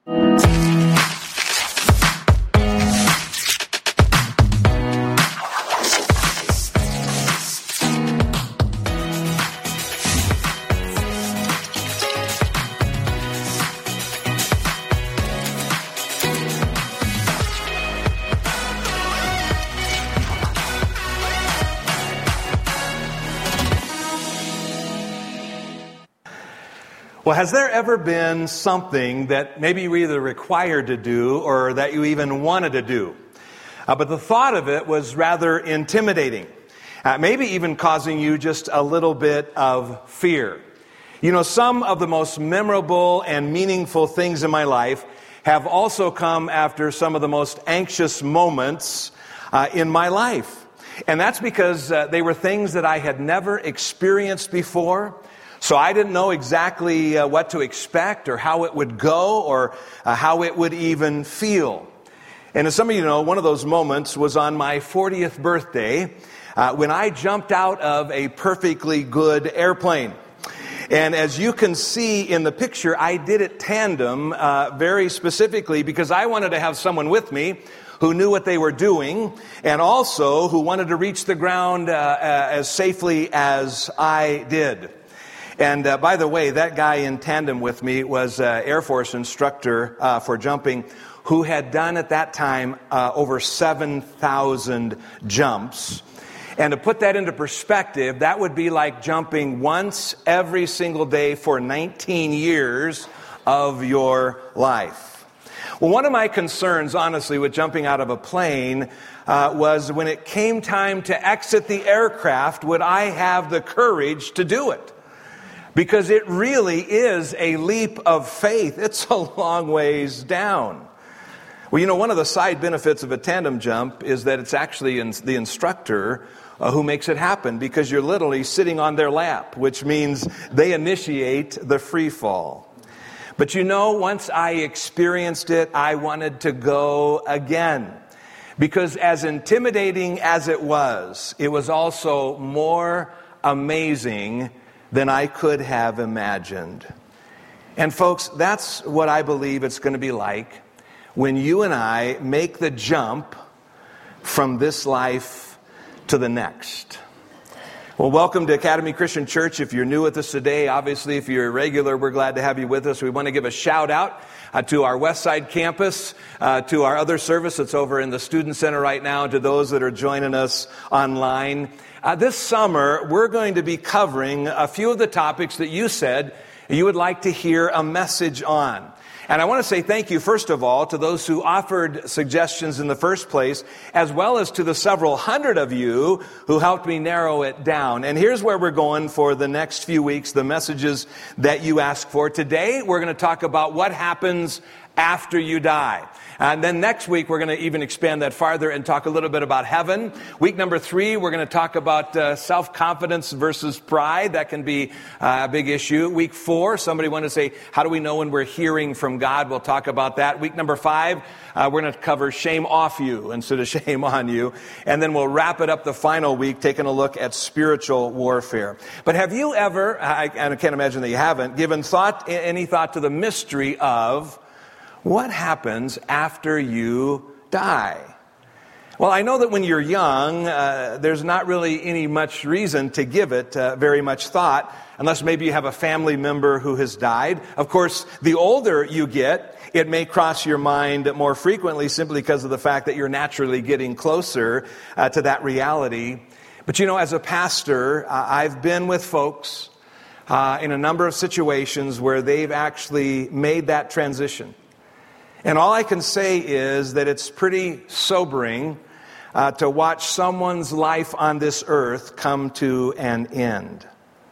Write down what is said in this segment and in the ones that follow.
Well, has there ever been something that maybe you were either required to do or that you even wanted to do, but the thought of it was rather intimidating, maybe even causing you just a little bit of fear? You know, some of the most memorable and meaningful things in my life have also come after some of the most anxious moments in my life. And that's because they were things that I had never experienced before. So I didn't know exactly what to expect or how it would go or how it would even feel. And as some of you know, one of those moments was on my 40th birthday when I jumped out of a perfectly good airplane. And as you can see in the picture, I did it tandem very specifically because I wanted to have someone with me who knew what they were doing and also who wanted to reach the ground as safely as I did. And by the way, that guy in tandem with me was an Air Force instructor for jumping who had done at that time over 7,000 jumps. And to put that into perspective, that would be like jumping once every single day for 19 years of your life. Well, one of my concerns, honestly, with jumping out of a plane was when it came time to exit the aircraft, would I have the courage to do it? Because it really is a leap of faith. It's a long ways down. Well, you know, one of the side benefits of a tandem jump is that it's actually the instructor who makes it happen, because you're literally sitting on their lap, which means they initiate the free fall. But you know, once I experienced it, I wanted to go again. Because as intimidating as it was also more amazing than I could have imagined. And folks, that's what I believe it's going to be like when you and I make the jump from this life to the next. Well, welcome to Academy Christian Church. If you're new with us today, obviously if you're a regular, we're glad to have you with us. We want to give a shout out to our Westside campus, to our other service that's over in the Student Center right now, to those that are joining us online. This summer, we're going to be covering a few of the topics that you said you would like to hear a message on. And I want to say thank you, first of all, to those who offered suggestions in the first place, as well as to the several hundred of you who helped me narrow it down. And here's where we're going for the next few weeks, the messages that you asked for. Today, we're going to talk about what happens after you die. And then next week, we're going to even expand that farther and talk a little bit about heaven. Week number 3, we're going to talk about self-confidence versus pride. That can be a big issue. Week 4, somebody wanted to say, how do we know when we're hearing from God? We'll talk about that. Week number 5, we're going to cover shame off you instead of shame on you. And then we'll wrap it up the final week, taking a look at spiritual warfare. But have you ever, I can't imagine that you haven't, given any thought to the mystery of what happens after you die? Well, I know that when you're young, there's not really any much reason to give it very much thought, unless maybe you have a family member who has died. Of course, the older you get, it may cross your mind more frequently simply because of the fact that you're naturally getting closer to that reality. But you know, as a pastor, I've been with folks in a number of situations where they've actually made that transition. And all I can say is that it's pretty sobering to watch someone's life on this earth come to an end.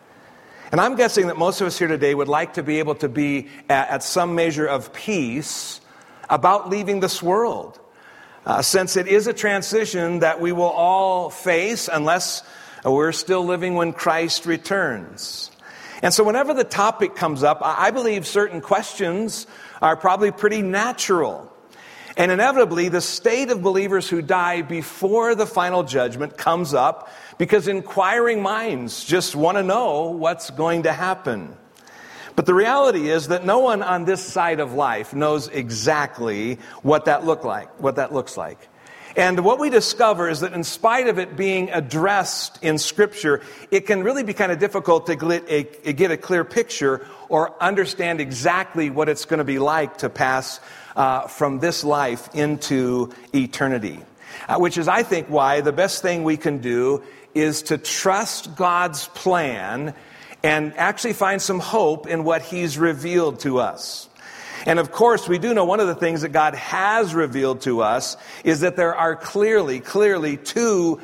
And I'm guessing that most of us here today would like to be able to be at some measure of peace about leaving this world, since it is a transition that we will all face unless we're still living when Christ returns. And so whenever the topic comes up, I believe certain questions are probably pretty natural. And inevitably, the state of believers who die before the final judgment comes up because inquiring minds just want to know what's going to happen. But the reality is that no one on this side of life knows exactly what that looks like. And what we discover is that in spite of it being addressed in Scripture, it can really be kind of difficult to get a clear picture or understand exactly what it's going to be like to pass from this life into eternity. Which is, I think, why the best thing we can do is to trust God's plan and actually find some hope in what He's revealed to us. And of course, we do know one of the things that God has revealed to us is that there are clearly two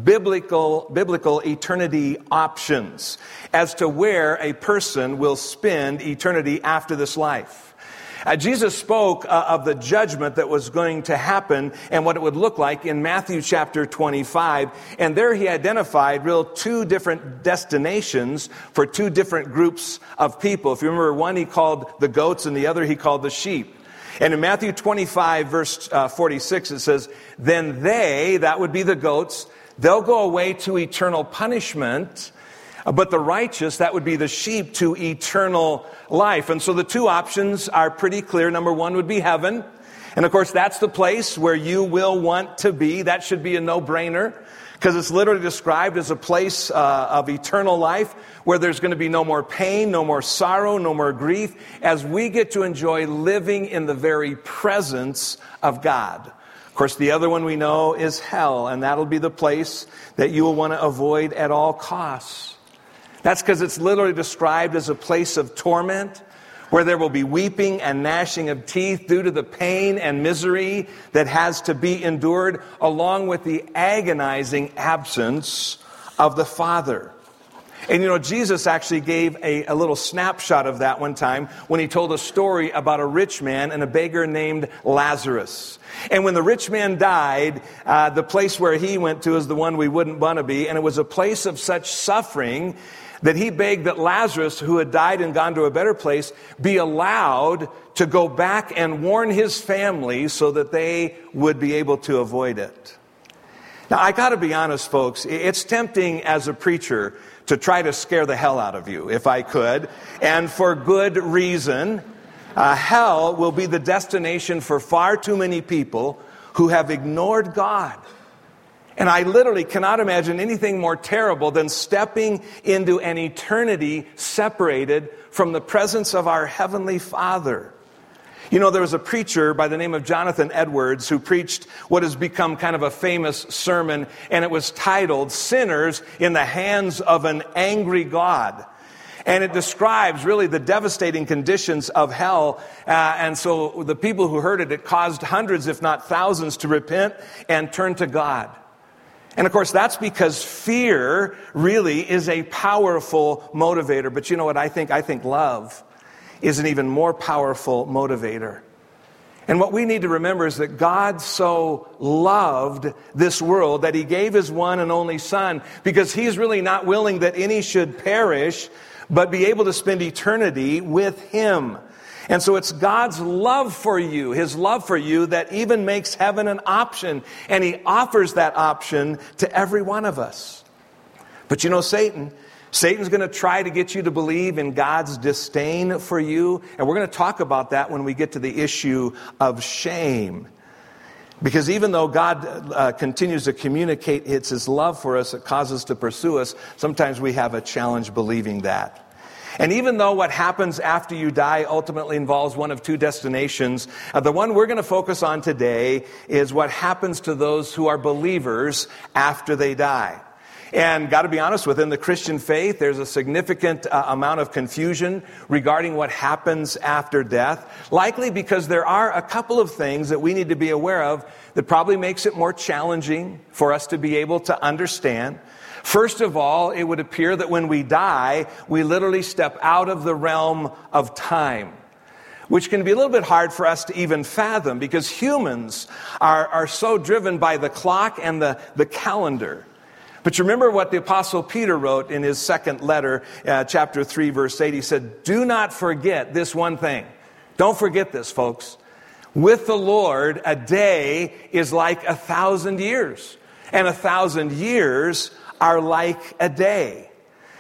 biblical eternity options as to where a person will spend eternity after this life. Jesus spoke of the judgment that was going to happen and what it would look like in Matthew chapter 25. And there he identified two different destinations for two different groups of people. If you remember, one he called the goats and the other he called the sheep. And in Matthew 25, verse 46, it says, "Then they," that would be the goats, "they'll go away to eternal punishment, but the righteous," that would be the sheep, "to eternal life." And so the two options are pretty clear. Number one would be heaven. And of course, that's the place where you will want to be. That should be a no-brainer, because it's literally described as a place of eternal life where there's going to be no more pain, no more sorrow, no more grief, as we get to enjoy living in the very presence of God. Of course, the other one we know is hell, and that'll be the place that you will want to avoid at all costs. That's because it's literally described as a place of torment where there will be weeping and gnashing of teeth due to the pain and misery that has to be endured, along with the agonizing absence of the Father. And you know, Jesus actually gave a little snapshot of that one time when he told a story about a rich man and a beggar named Lazarus. And when the rich man died, the place where he went to is the one we wouldn't want to be, and it was a place of such suffering that he begged that Lazarus, who had died and gone to a better place, be allowed to go back and warn his family so that they would be able to avoid it. Now, I got to be honest, folks, it's tempting as a preacher to try to scare the hell out of you, if I could, and for good reason. Hell will be the destination for far too many people who have ignored God. And I literally cannot imagine anything more terrible than stepping into an eternity separated from the presence of our Heavenly Father. You know, there was a preacher by the name of Jonathan Edwards who preached what has become kind of a famous sermon, and it was titled, "Sinners in the Hands of an Angry God." And it describes really the devastating conditions of hell. And so the people who heard it, it caused hundreds, if not thousands, to repent and turn to God. And of course, that's because fear really is a powerful motivator. But you know what I think? I think love is an even more powerful motivator. And what we need to remember is that God so loved this world that He gave His one and only Son, because He's really not willing that any should perish, but be able to spend eternity with Him. And so it's God's love for you, His love for you, that even makes heaven an option. And He offers that option to every one of us. But you know, Satan's going to try to get you to believe in God's disdain for you. And we're going to talk about that when we get to the issue of shame. Because even though God continues to communicate it's His love for us, it causes us to pursue us, sometimes we have a challenge believing that. And even though what happens after you die ultimately involves one of two destinations, the one we're going to focus on today is what happens to those who are believers after they die. And got to be honest, within the Christian faith, there's a significant amount of confusion regarding what happens after death, likely because there are a couple of things that we need to be aware of that probably makes it more challenging for us to be able to understand. First of all, it would appear that when we die, we literally step out of the realm of time, which can be a little bit hard for us to even fathom, because humans are so driven by the clock and the calendar. But you remember what the Apostle Peter wrote in his second letter, chapter 3, verse 8. He said, "Do not forget this one thing." Don't forget this, folks. "With the Lord, a day is like 1,000 years, and 1,000 years are like a day."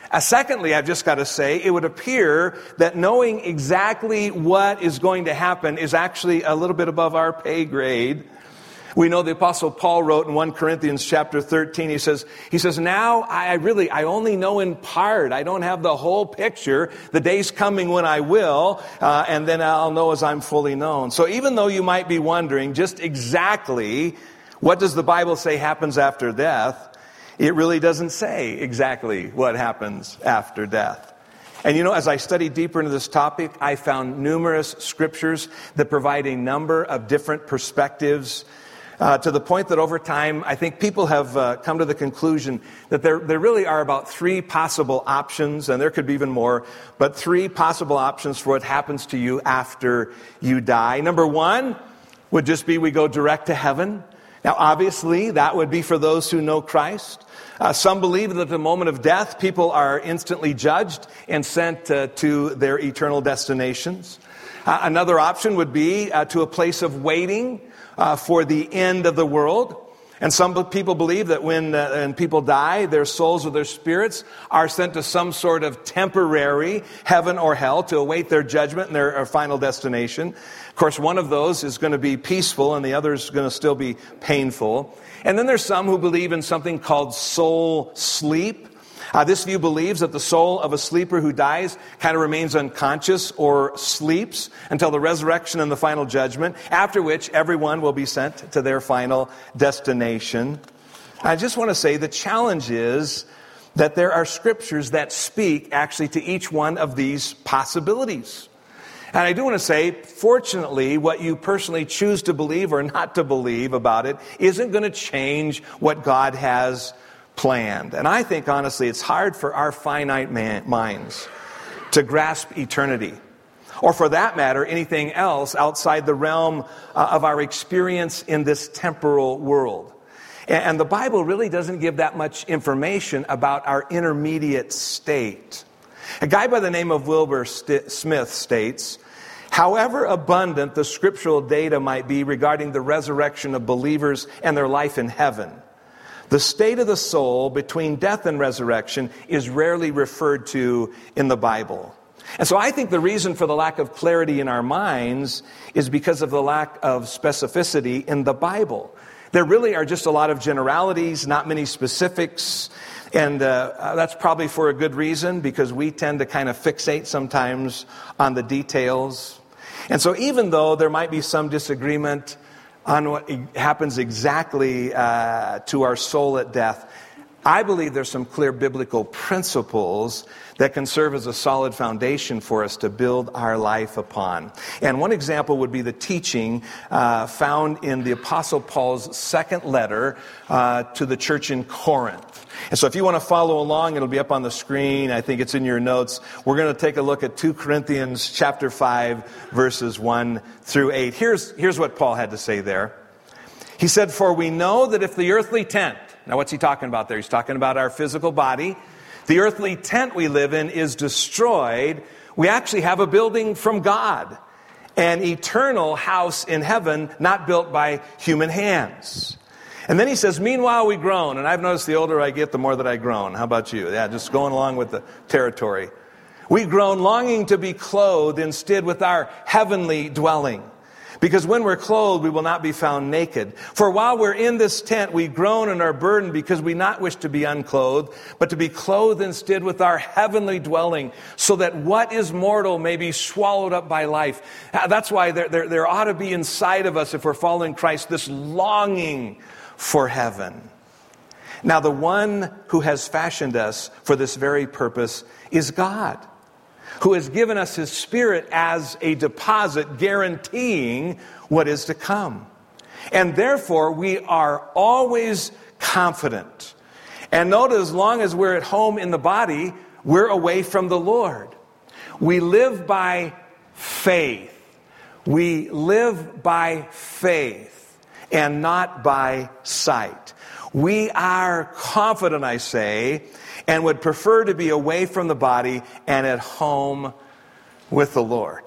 Secondly, I've just got to say, it would appear that knowing exactly what is going to happen is actually a little bit above our pay grade. We know the Apostle Paul wrote in 1 Corinthians chapter 13, he says, now I only know in part. I don't have the whole picture. The day's coming when I will, and then I'll know as I'm fully known. So even though you might be wondering just exactly what does the Bible say happens after death, it really doesn't say exactly what happens after death. And as I studied deeper into this topic, I found numerous scriptures that provide a number of different perspectives, to the point that over time, I think people have come to the conclusion that there really are about 3 possible options, and there could be even more, but 3 possible options for what happens to you after you die. Number 1 would just be we go direct to heaven. Now, obviously, that would be for those who know Christ. Some believe that at the moment of death, people are instantly judged and sent to their eternal destinations. Another option would be to a place of waiting for the end of the world. And some people believe that when people die, their souls or their spirits are sent to some sort of temporary heaven or hell to await their judgment and their final destination. Of course, one of those is going to be peaceful and the other is going to still be painful. And then there's some who believe in something called soul sleep. This view believes that the soul of a sleeper who dies kind of remains unconscious or sleeps until the resurrection and the final judgment, after which everyone will be sent to their final destination. I just want to say the challenge is that there are scriptures that speak actually to each one of these possibilities. And I do want to say, fortunately, what you personally choose to believe or not to believe about it isn't going to change what God has planned. And I think, honestly, it's hard for our finite minds to grasp eternity, or for that matter, anything else outside the realm of our experience in this temporal world. And the Bible really doesn't give that much information about our intermediate state. A guy by the name of Wilbur Smith states, however abundant the scriptural data might be regarding the resurrection of believers and their life in heaven, the state of the soul between death and resurrection is rarely referred to in the Bible. And so I think the reason for the lack of clarity in our minds is because of the lack of specificity in the Bible. There really are just a lot of generalities, not many specifics. And that's probably for a good reason, because we tend to kind of fixate sometimes on the details. And so even though there might be some disagreement on what happens exactly to our soul at death, I believe there's some clear biblical principles that can serve as a solid foundation for us to build our life upon. And one example would be the teaching found in the Apostle Paul's second letter to the church in Corinth. And so if you want to follow along, it'll be up on the screen. I think it's in your notes. We're going to take a look at 2 Corinthians chapter 5, verses 1 through 8. Here's what Paul had to say there. He said, "For we know that if the earthly tent," now what's he talking about there? He's talking about our physical body. "The earthly tent we live in is destroyed, we actually have a building from God, an eternal house in heaven, not built by human hands." And then he says, "Meanwhile we groan." And I've noticed the older I get, the more that I groan. How about you? Yeah, just going along with the territory. "We groan, longing to be clothed instead with our heavenly dwelling. Because when we're clothed, we will not be found naked. For while we're in this tent, we groan and are burdened, because we not wish to be unclothed, but to be clothed instead with our heavenly dwelling, so that what is mortal may be swallowed up by life." That's why there ought to be inside of us, if we're following Christ, this longing for heaven. Now, the one who has fashioned us for this very purpose is God, who has given us His Spirit as a deposit guaranteeing what is to come. And therefore, we are always confident. And note, as long as we're at home in the body, we're away from the Lord. We live by faith. We live by faith and not by sight. We are confident, I say, and would prefer to be away from the body and at home with the Lord.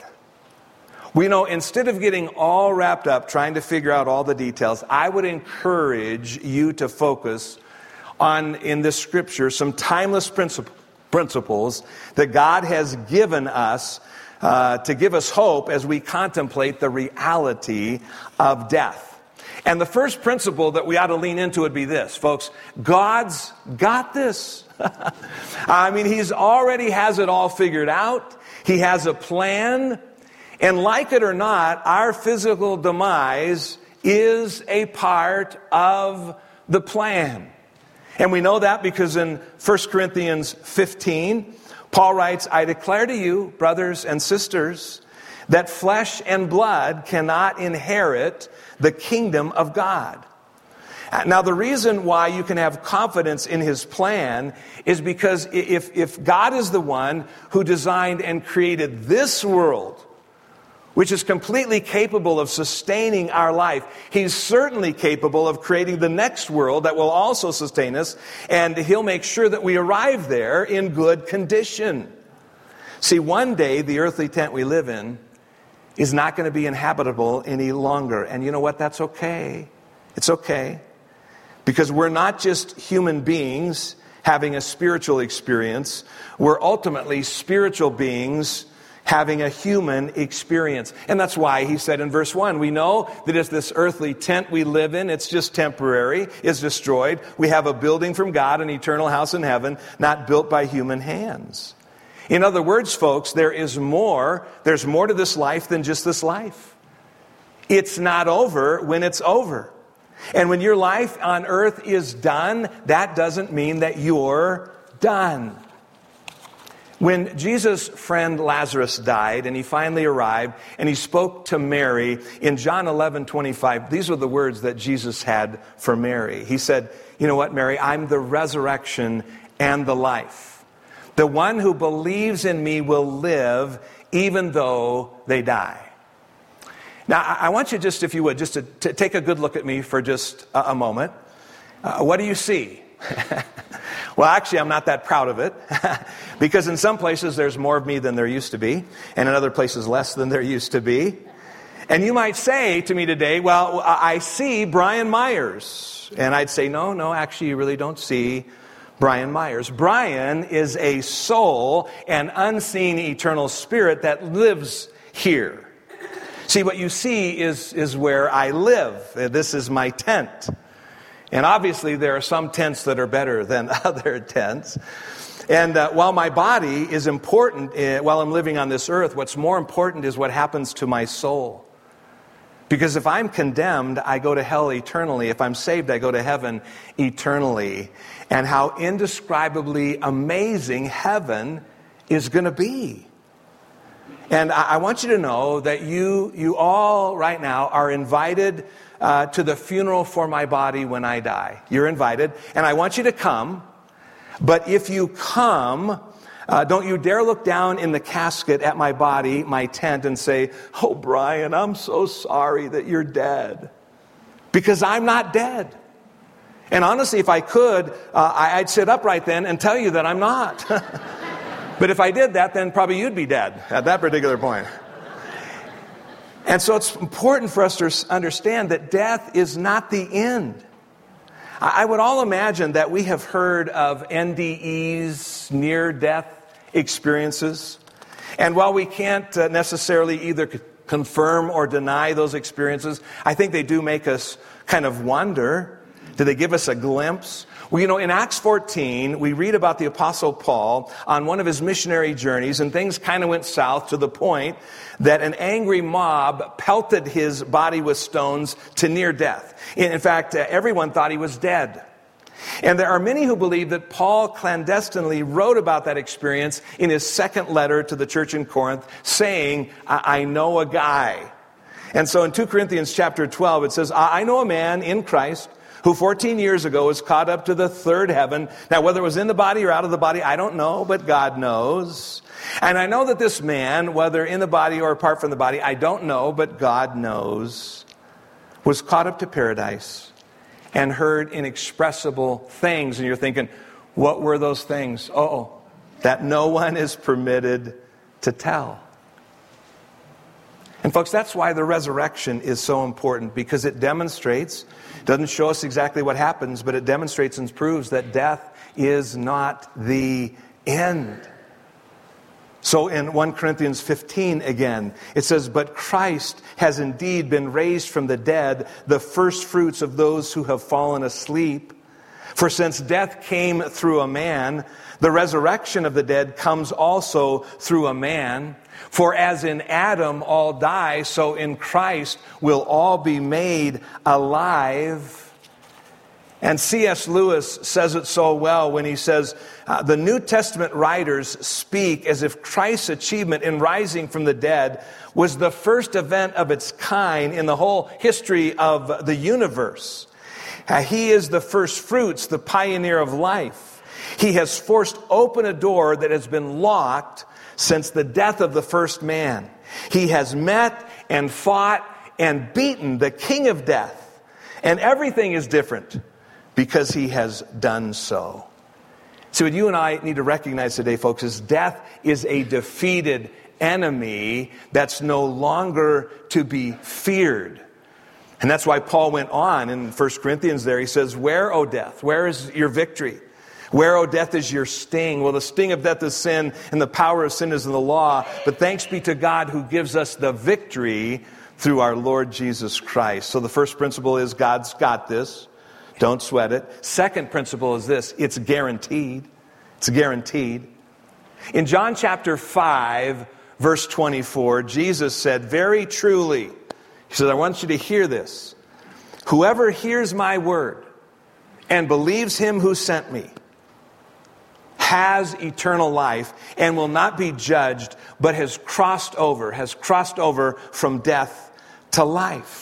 We know, instead of getting all wrapped up trying to figure out all the details, I would encourage you to focus on, in this scripture, some timeless principles that God has given us to give us hope as we contemplate the reality of death. And the first principle that we ought to lean into would be this, folks: God's got this. I mean, He's already has it all figured out. He has a plan. And like it or not, our physical demise is a part of the plan. And we know that because in 1 Corinthians 15, Paul writes, "I declare to you, brothers and sisters, that flesh and blood cannot inherit the kingdom of God." Now, the reason why you can have confidence in His plan is because if God is the one who designed and created this world, which is completely capable of sustaining our life, He's certainly capable of creating the next world that will also sustain us, and He'll make sure that we arrive there in good condition. See, one day the earthly tent we live in is not going to be inhabitable any longer. And you know what? That's okay. It's okay. Because we're not just human beings having a spiritual experience. We're ultimately spiritual beings having a human experience. And that's why he said in verse 1, we know that it's this earthly tent we live in. It's just temporary. It's destroyed. We have a building from God, an eternal house in heaven, not built by human hands. In other words, folks, there's more to this life than just this life. It's not over when it's over. And when your life on earth is done, that doesn't mean that you're done. When Jesus' friend Lazarus died and he finally arrived and he spoke to Mary in John 11:25, these were the words that Jesus had for Mary. He said, "You know what, Mary? I'm the resurrection and the life. The one who believes in me will live even though they die." Now, I want you just, if you would, just to take a good look at me for just a moment. What do you see? Well, actually, I'm not that proud of it because in some places there's more of me than there used to be, and in other places less than there used to be. And you might say to me today, well, I see Brian Myers. And I'd say, no, actually, you really don't see Brian Myers. Brian is a soul, an unseen eternal spirit that lives here. See, what you see is where I live. This is my tent. And obviously there are some tents that are better than other tents. And while my body is important while I'm living on this earth, what's more important is what happens to my soul. Because if I'm condemned, I go to hell eternally. If I'm saved, I go to heaven eternally. And how indescribably amazing heaven is going to be. And I want you to know that you all right now are invited to the funeral for my body when I die. You're invited. And I want you to come. But if you come, don't you dare look down in the casket at my body, my tent, and say, "Oh, Brian, I'm so sorry that you're dead." Because I'm not dead. And honestly, if I could, I'd sit up right then and tell you that I'm not. But if I did that, then probably you'd be dead at that particular point. And so it's important for us to understand that death is not the end. I would all imagine that we have heard of NDEs, near-death experiences. And while we can't necessarily either confirm or deny those experiences, I think they do make us kind of wonder. Do they give us a glimpse? Well, you know, in Acts 14, we read about the Apostle Paul on one of his missionary journeys, and things kind of went south to the point that an angry mob pelted his body with stones to near death. In fact, everyone thought he was dead. And there are many who believe that Paul clandestinely wrote about that experience in his second letter to the church in Corinth, saying, I know a guy. And so in 2 Corinthians chapter 12, it says, I know a man in Christ who 14 years ago was caught up to the third heaven. Now, whether it was in the body or out of the body, I don't know, but God knows. And I know that this man, whether in the body or apart from the body, I don't know, but God knows, was caught up to paradise and heard inexpressible things. And you're thinking, what were those things? Oh, that no one is permitted to tell. And folks, that's why the resurrection is so important, because it demonstrates, doesn't show us exactly what happens, but it demonstrates and proves that death is not the end. So in 1 Corinthians 15 again, it says, but Christ has indeed been raised from the dead, the first fruits of those who have fallen asleep. For since death came through a man, the resurrection of the dead comes also through a man. For as in Adam all die, so in Christ will all be made alive. And C.S. Lewis says it so well when he says, the New Testament writers speak as if Christ's achievement in rising from the dead was the first event of its kind in the whole history of the universe. He is the first fruits, the pioneer of life. He has forced open a door that has been locked since the death of the first man. He has met and fought and beaten the king of death. And everything is different because he has done so. So what you and I need to recognize today, folks, is death is a defeated enemy that's no longer to be feared. And that's why Paul went on in 1 Corinthians there. He says, where, O death, where is your victory? Where, O death, is your sting? Well, the sting of death is sin, and the power of sin is in the law. But thanks be to God who gives us the victory through our Lord Jesus Christ. So the first principle is God's got this. Don't sweat it. Second principle is this. It's guaranteed. It's guaranteed. In John chapter 5, verse 24, Jesus said, very truly, he said, I want you to hear this. Whoever hears my word and believes him who sent me has eternal life and will not be judged, but has crossed over from death to life.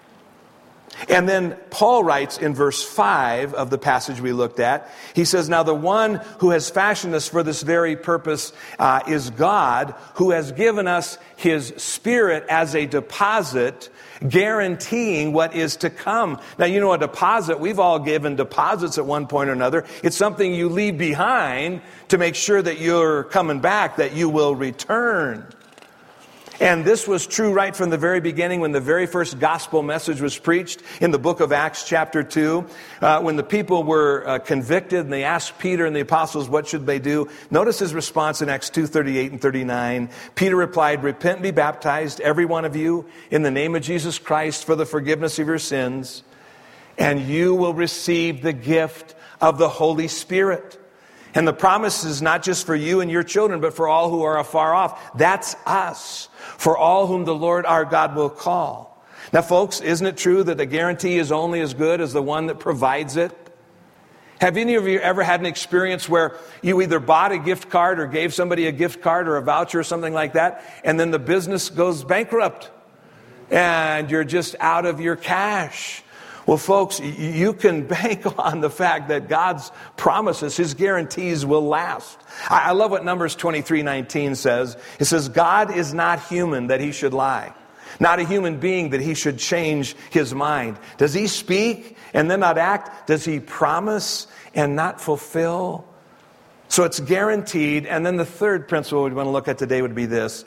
And then Paul writes in verse 5 of the passage we looked at, he says, now the one who has fashioned us for this very purpose is God, who has given us his Spirit as a deposit, guaranteeing what is to come. Now, you know, a deposit, we've all given deposits at one point or another. It's something you leave behind to make sure that you're coming back, that you will return. And this was true right from the very beginning when the very first gospel message was preached in the book of Acts chapter 2. When the people were convicted and they asked Peter and the apostles what should they do. Notice his response in Acts 2:38 and 39. Peter replied, repent and be baptized, every one of you, in the name of Jesus Christ for the forgiveness of your sins, and you will receive the gift of the Holy Spirit. And the promise is not just for you and your children, but for all who are afar off. That's us. For all whom the Lord our God will call. Now, folks, isn't it true that the guarantee is only as good as the one that provides it? Have any of you ever had an experience where you either bought a gift card or gave somebody a gift card or a voucher or something like that, and then the business goes bankrupt and you're just out of your cash? Well, folks, you can bank on the fact that God's promises, his guarantees will last. I love what Numbers 23:19 says. It says, God is not human that he should lie. Not a human being that he should change his mind. Does he speak and then not act? Does he promise and not fulfill? So it's guaranteed. And then the third principle we want to look at today would be this.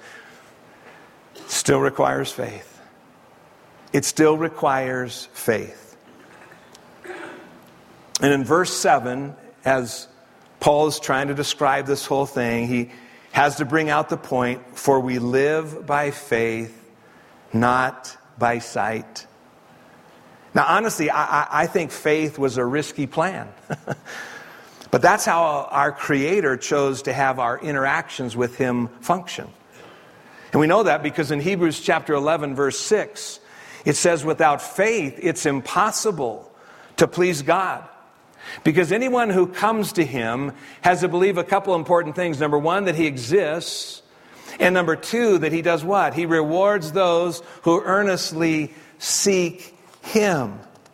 It still requires faith. It still requires faith. And in verse 7, as Paul is trying to describe this whole thing, he has to bring out the point, for we live by faith, not by sight. Now, honestly, I think faith was a risky plan. But that's how our Creator chose to have our interactions with him function. And we know that because in Hebrews chapter 11, verse 6, it says, without faith, it's impossible to please God. Because anyone who comes to him has to believe a couple important things. Number one, that he exists. And number two, that he does what? He rewards those who earnestly seek him.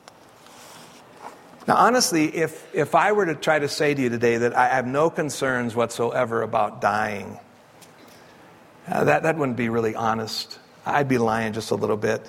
Now, honestly, if I were to try to say to you today that I have no concerns whatsoever about dying, that wouldn't be really honest. I'd be lying just a little bit.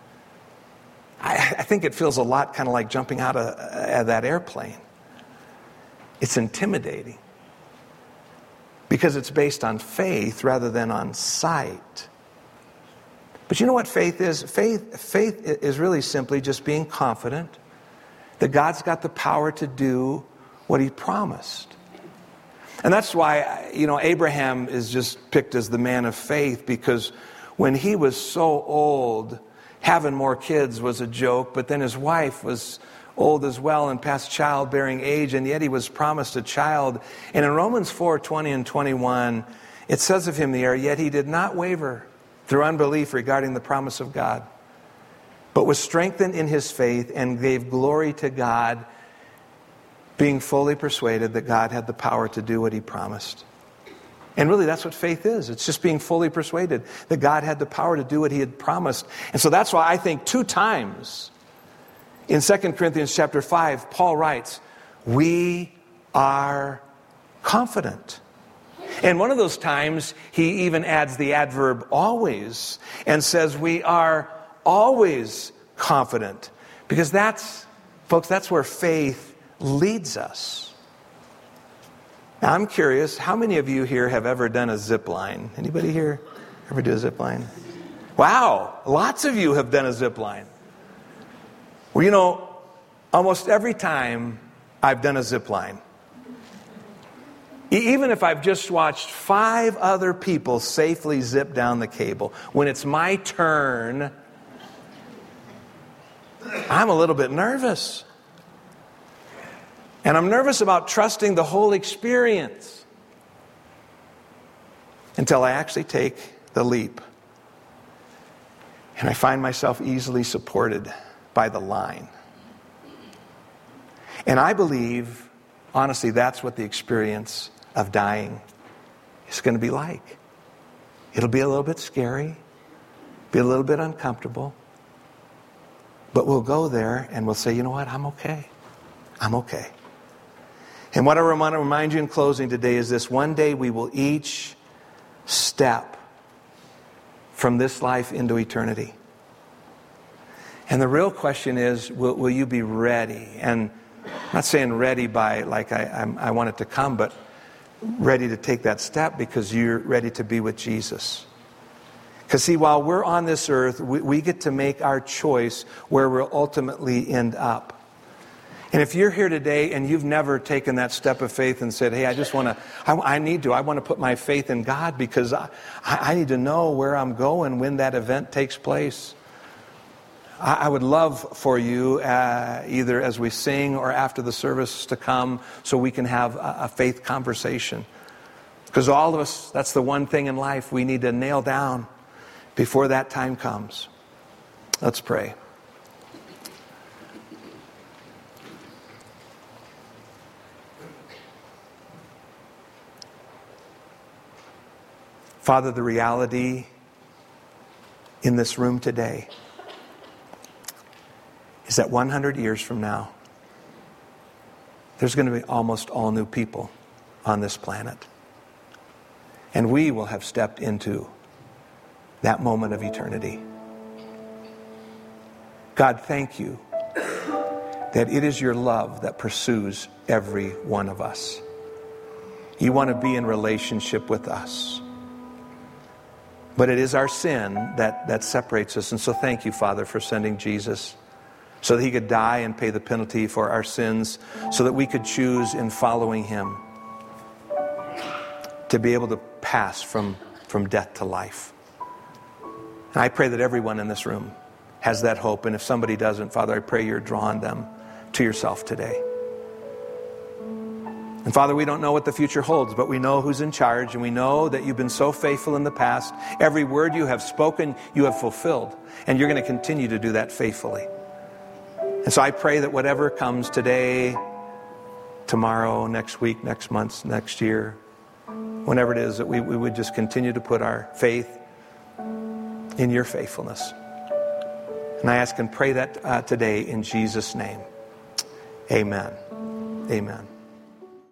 I think it feels a lot kind of like jumping out of that airplane. It's intimidating because it's based on faith rather than on sight. But you know what faith is? Faith is really simply just being confident that God's got the power to do what he promised. And that's why, Abraham is just picked as the man of faith, because when he was so old, having more kids was a joke, but then his wife was old as well and past childbearing age, and yet he was promised a child. And in Romans 4:20 and 21, it says of him there, yet he did not waver through unbelief regarding the promise of God, but was strengthened in his faith and gave glory to God, being fully persuaded that God had the power to do what he promised. And really, that's what faith is. It's just being fully persuaded that God had the power to do what he had promised. And so that's why I think 2 times in 2 Corinthians chapter 5, Paul writes, we are confident. And one of those times, he even adds the adverb always and says we are always confident. Because that's where faith leads us. Now, I'm curious, how many of you here have ever done a zip line? Anybody here ever do a zip line? Wow, lots of you have done a zip line. Well, almost every time I've done a zip line, even if I've just watched 5 other people safely zip down the cable, when it's my turn, I'm a little bit nervous. And I'm nervous about trusting the whole experience until I actually take the leap. And I find myself easily supported by the line. And I believe, honestly, that's what the experience of dying is going to be like. It'll be a little bit scary, be a little bit uncomfortable, but we'll go there and we'll say, you know what, I'm okay. I'm okay. And what I want to remind you in closing today is this: one day we will each step from this life into eternity. And the real question is, will you be ready? And I'm not saying ready by like I want it to come, but ready to take that step because you're ready to be with Jesus. Because see, while we're on this earth, we get to make our choice where we'll ultimately end up. And if you're here today and you've never taken that step of faith and said, hey, I want to put my faith in God because I need to know where I'm going when that event takes place. I would love for you, either as we sing or after the service, to come so we can have a faith conversation. Because all of us, that's the one thing in life we need to nail down before that time comes. Let's pray. Father, the reality in this room today is that 100 years from now, there's going to be almost all new people on this planet. And we will have stepped into that moment of eternity. God, thank you that it is your love that pursues every one of us. You want to be in relationship with us. But it is our sin that separates us. And so thank you, Father, for sending Jesus so that he could die and pay the penalty for our sins, so that we could choose in following him to be able to pass from death to life. And I pray that everyone in this room has that hope. And if somebody doesn't, Father, I pray you're drawing them to yourself today. And Father, we don't know what the future holds, but we know who's in charge, and we know that you've been so faithful in the past. Every word you have spoken, you have fulfilled, and you're going to continue to do that faithfully. And so I pray that whatever comes today, tomorrow, next week, next month, next year, whenever it is, that we would just continue to put our faith in your faithfulness. And I ask and pray that today in Jesus' name. Amen. Amen.